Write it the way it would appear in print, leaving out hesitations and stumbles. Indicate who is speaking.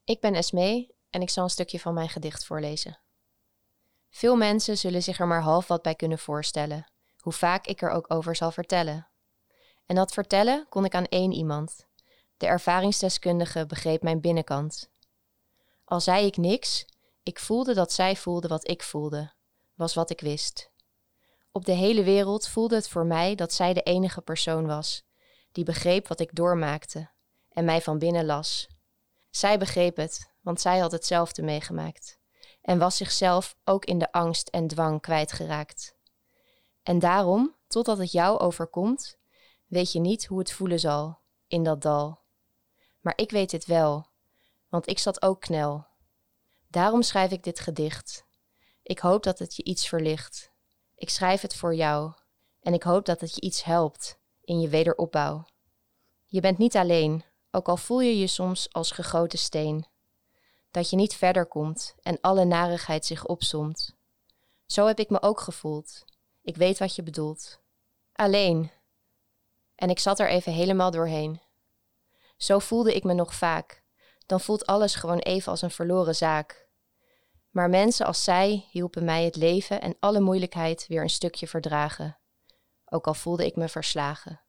Speaker 1: Ik ben Esmee en ik zal een stukje van mijn gedicht voorlezen. Veel mensen zullen zich er maar half wat bij kunnen voorstellen, hoe vaak ik er ook over zal vertellen. En dat vertellen kon ik aan één iemand. De ervaringsdeskundige begreep mijn binnenkant. Al zei ik niks, ik voelde dat zij voelde wat ik voelde, was wat ik wist. Op de hele wereld voelde het voor mij dat zij de enige persoon was, die begreep wat ik doormaakte en mij van binnen las. Zij begreep het, want zij had hetzelfde meegemaakt en was zichzelf ook in de angst en dwang kwijtgeraakt. En daarom, totdat het jou overkomt, weet je niet hoe het voelen zal in dat dal. Maar ik weet dit wel, want ik zat ook knel. Daarom schrijf ik dit gedicht. Ik hoop dat het je iets verlicht. Ik schrijf het voor jou en ik hoop dat het je iets helpt in je wederopbouw. Je bent niet alleen, ook al voel je je soms als gegoten steen. Dat je niet verder komt en alle narigheid zich opsomt. Zo heb ik me ook gevoeld. Ik weet wat je bedoelt. Alleen. En ik zat er even helemaal doorheen. Zo voelde ik me nog vaak. Dan voelt alles gewoon even als een verloren zaak. Maar mensen als zij hielpen mij het leven en alle moeilijkheid weer een stukje verdragen. Ook al voelde ik me verslagen.